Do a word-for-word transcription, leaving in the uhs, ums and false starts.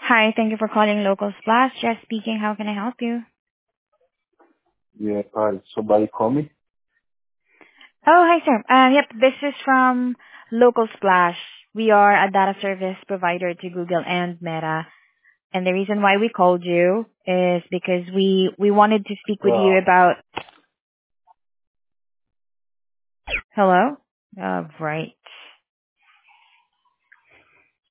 Hi, thank you for calling Local Splash. Jess speaking. How can I help you? Yeah, hi. Somebody call me? Oh, hi, sir. Um, yep, this is from Local Splash. We are a data service provider to Google and Meta. And the reason why we called you is because we, we wanted to speak with you Uh, about... Hello? Uh, right.